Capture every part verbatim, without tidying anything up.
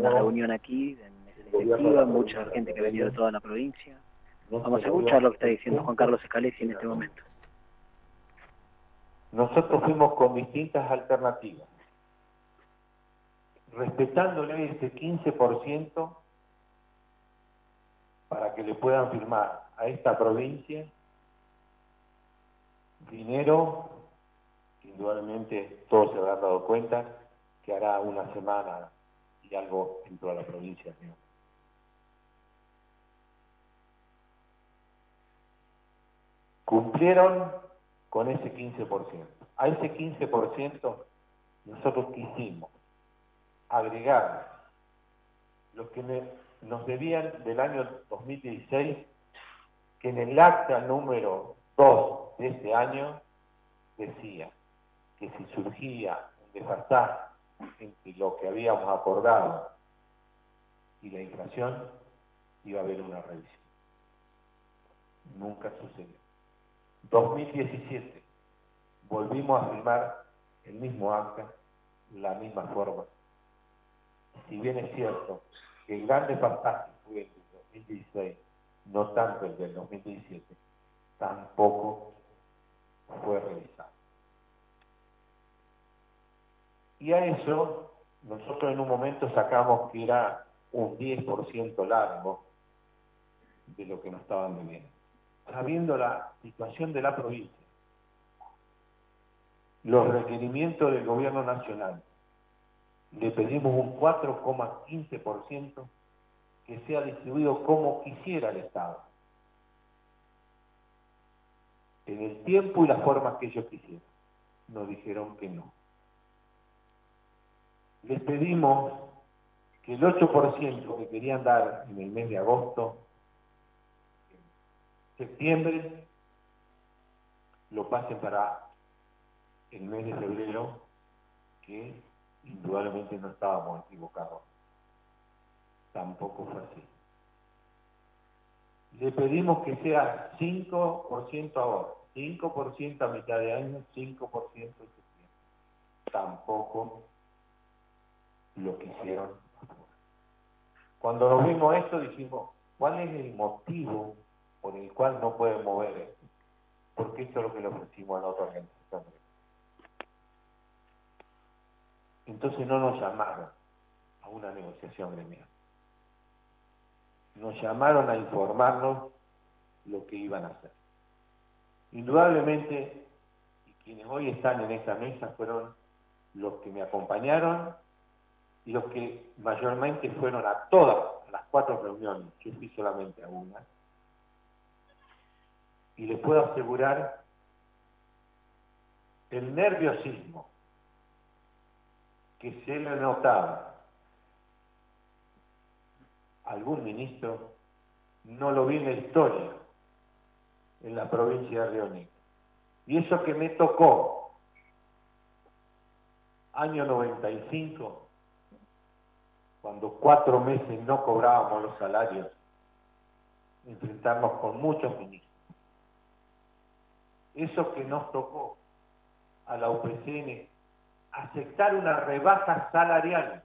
una reunión aquí en mesa directiva, mucha gente que ha venido de toda la provincia. Vamos a escuchar lo que está diciendo Juan Carlos Scalesi en este momento. Nosotros fuimos con distintas alternativas, respetándole ese quince por ciento para que le puedan firmar a esta provincia dinero, que indudablemente todos se habrán dado cuenta, que hará una semana y algo entró a la provincia. ¿No? Cumplieron con ese quince por ciento. A ese quince por ciento nosotros quisimos agregar lo que me, nos debían del año dos mil dieciséis, que en el acta número dos de ese año decía que si surgía un desfasaje entre lo que habíamos acordado y la inflación, iba a haber una revisión. Nunca sucedió. dos mil diecisiete, volvimos a firmar el mismo acta, la misma forma. Si bien es cierto que el gran desfasaje fue el del dos mil dieciséis, no tanto el del dos mil diecisiete, tampoco fue revisado. Y a eso nosotros en un momento sacamos que era un diez por ciento largo de lo que nos estaban debiendo. Sabiendo la situación de la provincia, los requerimientos del gobierno nacional, le pedimos un cuatro coma quince por ciento que sea distribuido como quisiera el Estado, en el tiempo y las formas que ellos quisieran. Nos dijeron que no. Les pedimos que el ocho por ciento que querían dar en el mes de agosto, en septiembre, lo pasen para el mes de febrero, que indudablemente no estábamos equivocados. Tampoco fue así. Le pedimos que sea cinco por ciento ahora, cinco por ciento a mitad de año, cinco por ciento en septiembre. Tampoco lo quisieron. Cuando nos vimos esto dijimos, ¿cuál es el motivo por el cual no pueden mover esto? Porque esto es lo que le ofrecimos a la otra organización. Entonces no nos llamaron a una negociación gremial. Nos llamaron a informarnos lo que iban a hacer. Indudablemente, y quienes hoy están en esta mesa fueron los que me acompañaron y los que mayormente fueron a todas a las cuatro reuniones. Yo fui solamente a una. Y les puedo asegurar el nerviosismo que se le notaba a algún ministro, no lo vi en la historia en la provincia de Río Negro. Y eso que me tocó, año noventa y cinco, cuando cuatro meses no cobrábamos los salarios, enfrentarnos con muchos ministros. Eso que nos tocó a la U P C N, aceptar una rebaja salarial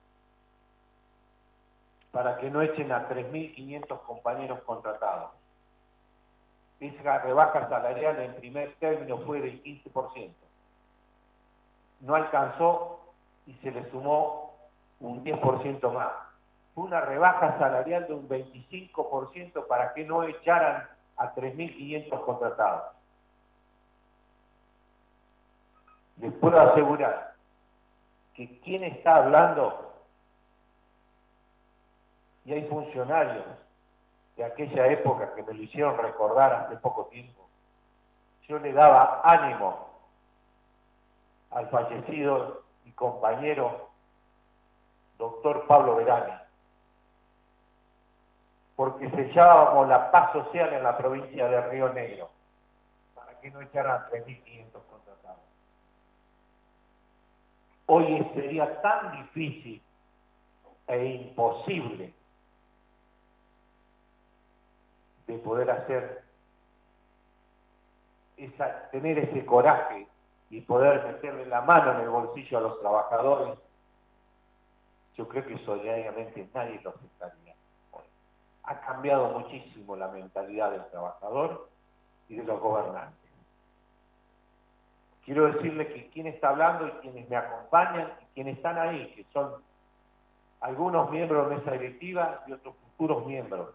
para que no echen a tres mil quinientos compañeros contratados. Esa rebaja salarial en primer término fue del quince por ciento. No alcanzó y se le sumó un diez por ciento más. Fue una rebaja salarial de un veinticinco por ciento para que no echaran a tres mil quinientos contratados. Les puedo asegurar que quien está hablando, y hay funcionarios de aquella época que me lo hicieron recordar hace poco tiempo, yo le daba ánimo al fallecido y compañero doctor Pablo Verani, porque sellábamos la paz social en la provincia de Río Negro, para que no echaran tres mil quinientos contratados. Hoy sería tan difícil e imposible de poder hacer, esa, tener ese coraje y poder meterle la mano en el bolsillo a los trabajadores yo creo que solidariamente nadie lo aceptaría. Ha cambiado muchísimo la mentalidad del trabajador y de los gobernantes. Quiero decirle que quien está hablando y quienes me acompañan y quienes están ahí, que son algunos miembros de mesa directiva y otros futuros miembros,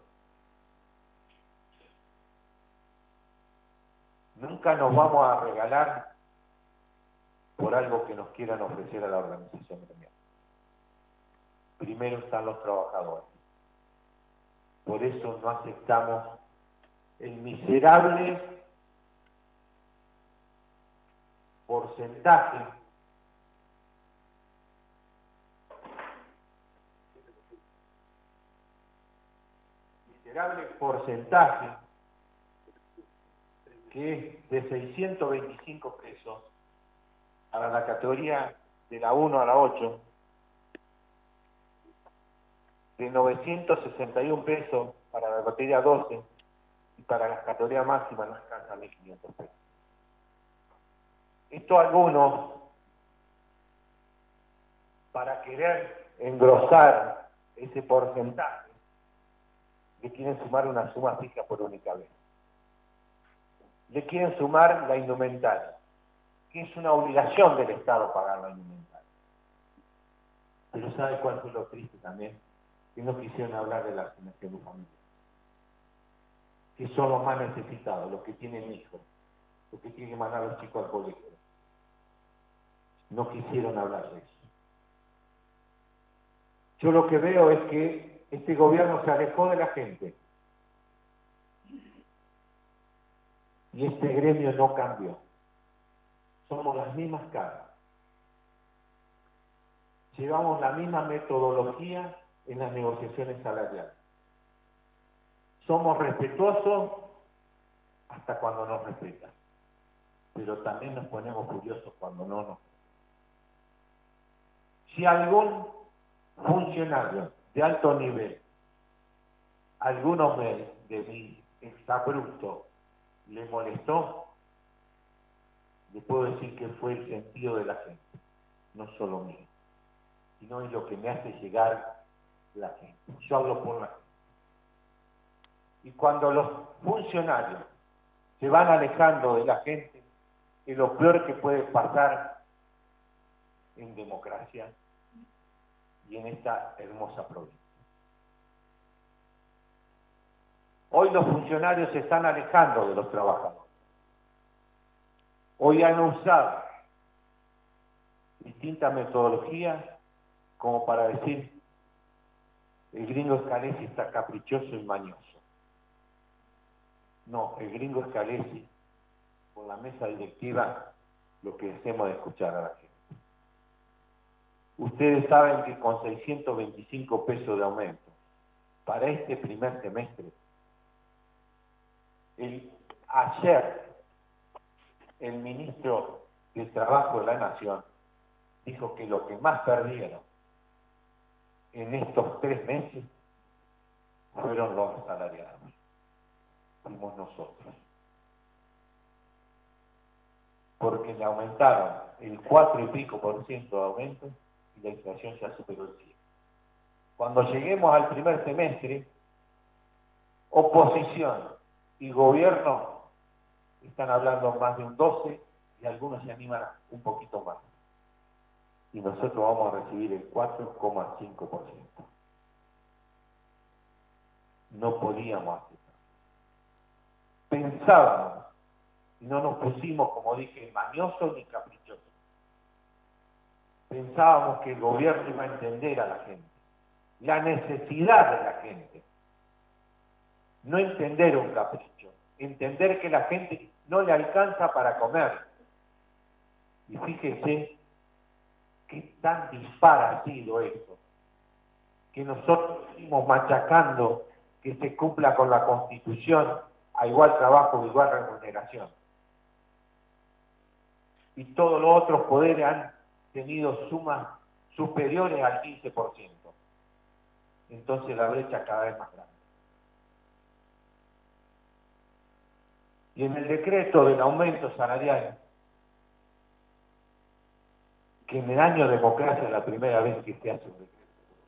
nunca nos vamos a regalar por algo que nos quieran ofrecer a la organización gremial. Primero están los trabajadores. Por eso no aceptamos el miserable porcentaje miserable porcentaje que es de seiscientos veinticinco pesos para la categoría de la uno a la ocho, de novecientos sesenta y un pesos para la categoría doce y para la categoría máxima no alcanza a mil quinientos pesos. Esto algunos, para querer engrosar ese porcentaje, le quieren sumar una suma fija por única vez. Le quieren sumar la indumentaria, que es una obligación del Estado pagar la indumentaria. Pero ¿sabe cuál fue lo triste también? Que no quisieron hablar de la asignación de familia. Que son los más necesitados, los que tienen hijos, los que tienen que mandar a los chicos al colegio. No quisieron hablar de eso. Yo lo que veo es que este gobierno se alejó de la gente. Y este gremio no cambió. Somos las mismas caras. Llevamos la misma metodología en las negociaciones salariales. Somos respetuosos hasta cuando nos respetan. Pero también nos ponemos furiosos cuando no nos. Si algún funcionario de alto nivel, algunos de, de mi exabrupto, le molestó, le puedo decir que fue el sentido de la gente, no solo mío, sino es lo que me hace llegar la gente. Yo hablo por la gente. Y cuando los funcionarios se van alejando de la gente, es lo peor que puede pasar en democracia y en esta hermosa provincia. Hoy los funcionarios se están alejando de los trabajadores. Hoy han usado distintas metodologías como para decir el gringo Scalesi está caprichoso y mañoso. No, el gringo Scalesi, por la mesa directiva, lo que hacemos es escuchar a la gente. Ustedes saben que con seiscientos veinticinco pesos de aumento para este primer semestre, el, ayer el ministro de Trabajo de la Nación dijo que lo que más perdieron en estos tres meses fueron los asalariados. Fuimos nosotros. Porque le aumentaron el cuatro y pico por ciento de aumento y la inflación ya superó el cien. Cuando lleguemos al primer semestre, oposición y gobierno están hablando más de un doce y algunos se animan un poquito más. Y nosotros vamos a recibir el cuatro coma cinco por ciento. No podíamos hacer. Pensábamos, y no nos pusimos, como dije, mañosos ni caprichosos. Pensábamos que el gobierno iba a entender a la gente, la necesidad de la gente. No entender un capricho, entender que la gente no le alcanza para comer. Y fíjese qué tan dispar ha sido esto, que nosotros seguimos machacando que se cumpla con la Constitución a igual trabajo, igual remuneración. Y todos los otros poderes han tenido sumas superiores al quince por ciento. Entonces la brecha cada vez más grande. Y en el decreto del aumento salarial, que en el año de democracia es la primera vez que se hace un decreto,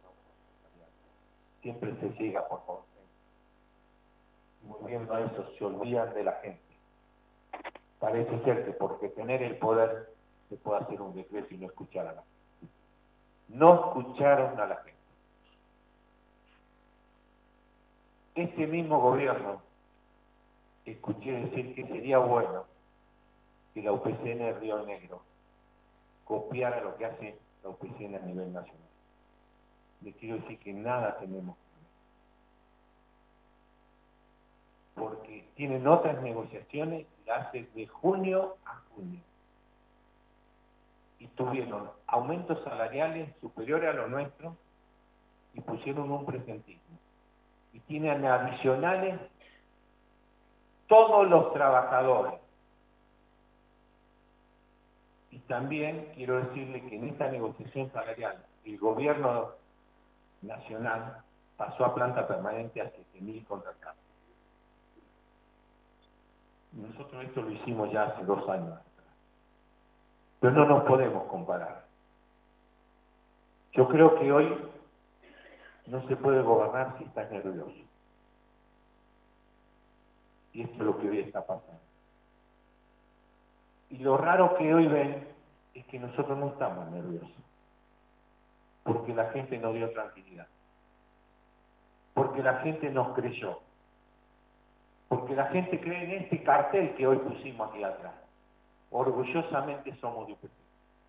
siempre se llega por consenso. Y volviendo a eso, se olvidan de la gente. Parece ser que porque tener el poder se puede hacer un decreto y no escuchar a la gente. No escucharon a la gente. Este mismo gobierno, escuché decir que sería bueno que la U P C N de Río Negro copiara lo que hace la U P C N a nivel nacional. Les quiero decir que nada tenemos que ver, porque tienen otras negociaciones, las hace de junio a junio, y tuvieron aumentos salariales superiores a lo nuestro y pusieron un presentismo, y tienen adicionales todos los trabajadores. Y también quiero decirle que en esta negociación salarial el gobierno nacional pasó a planta permanente a siete mil contratados. Nosotros esto lo hicimos ya hace dos años atrás. Pero no nos podemos comparar. Yo creo que hoy no se puede gobernar si estás nervioso. Y esto es lo que hoy está pasando. Y lo raro que hoy ven es que nosotros no estamos nerviosos. Porque la gente nos dio tranquilidad. Porque la gente nos creyó. Porque la gente cree en este cartel que hoy pusimos aquí atrás. Orgullosamente somos de U P C.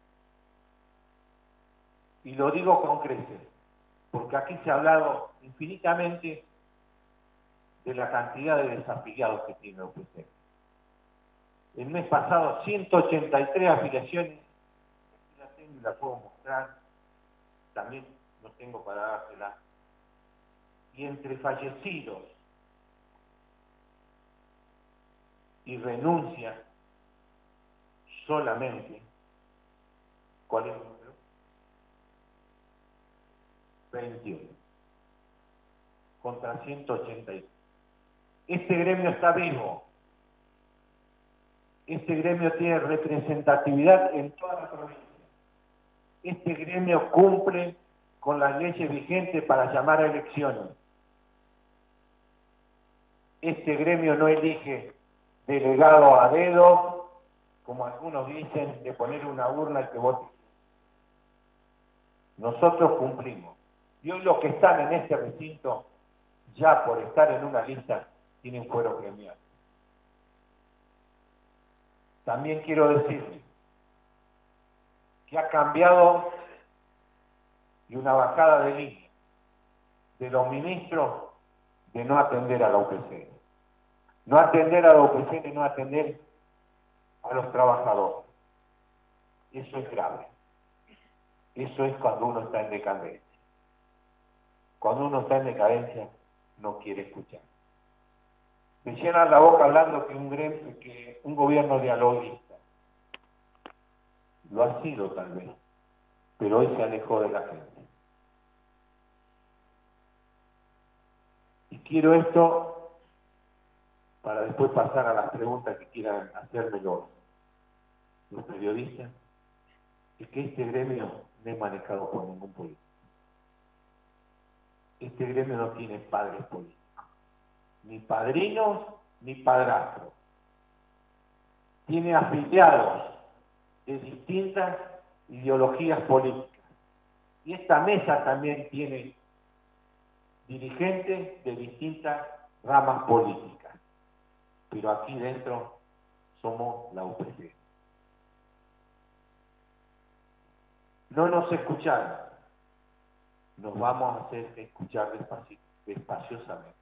Y lo digo con creces, porque aquí se ha hablado infinitamente de la cantidad de desafiliados que tiene U P C. El mes pasado, ciento ochenta y tres afiliaciones, aquí la tengo y la puedo mostrar, también no tengo para dársela. Y entre fallecidos y renuncia solamente, ¿cuál es el número? veintiuno. Contra ciento ochenta y tres. Este gremio está vivo. Este gremio tiene representatividad en toda la provincia. Este gremio cumple con las leyes vigentes para llamar a elecciones. Este gremio no elige delegado a dedo, como algunos dicen, de poner una urna y que vote. Nosotros cumplimos. Y hoy los que están en este recinto, ya por estar en una lista, tienen fuero gremial. También quiero decirles que ha cambiado y una bajada de línea de los ministros de no atender a la U P C N. No atender a la U P C N y no atender a los trabajadores. Eso es grave. Eso es cuando uno está en decadencia. Cuando uno está en decadencia, no quiere escuchar. Me llenan la boca hablando que un, gremio, que un gobierno dialoguista. Lo ha sido tal vez, pero hoy se alejó de la gente. Y quiero esto para después pasar a las preguntas que quieran hacerme los, los periodistas, es que este gremio no es manejado por ningún político. Este gremio no tiene padres políticos, ni padrinos, ni padrastros. Tiene afiliados de distintas ideologías políticas. Y esta mesa también tiene dirigentes de distintas ramas políticas. Pero aquí dentro somos la U P C. No nos escucharon. Nos vamos a hacer escuchar despaciosamente.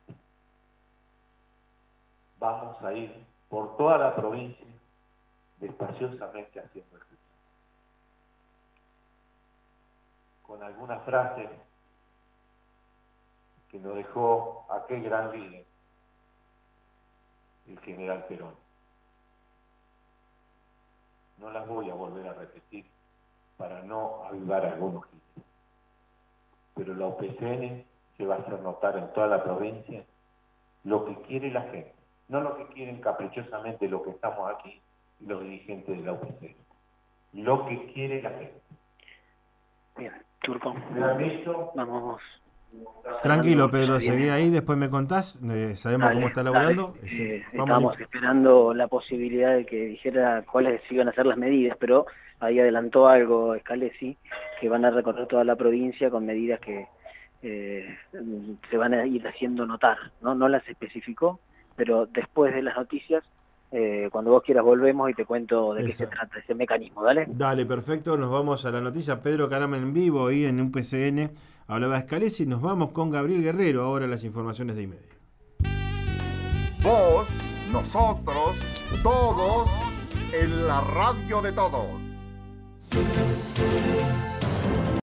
Vamos a ir por toda la provincia despaciosamente haciendo escuchar. Con algunas frases que nos dejó aquel gran líder, el general Perón. No las voy a volver a repetir para no avivar algunos giros. Pero la U P C N se va a hacer notar en toda la provincia lo que quiere la gente, no lo que quieren caprichosamente los que estamos aquí y los dirigentes de la U P C N, lo que quiere la gente. Bien, Turco. ¿Me han visto? Vamos Tranquilo, Pedro, seguí ahí, después me contás, eh, sabemos Dale, cómo está dale. laburando. Eh, Este, vamos estábamos a... esperando la posibilidad de que dijera cuáles iban a ser las medidas, pero ahí adelantó algo Scalesi, que van a recorrer toda la provincia con medidas que eh, se van a ir haciendo notar, ¿no? No las especificó, pero después de las noticias, eh, cuando vos quieras volvemos y te cuento de qué se Exacto. trata ese mecanismo, ¿dale? Dale, perfecto, nos vamos a la noticia. Pedro Carama en vivo ahí en un P C N, hablaba Scalesi, nos vamos con Gabriel Guerrero, ahora las informaciones de Imedia. Vos, nosotros, todos, en la radio de todos.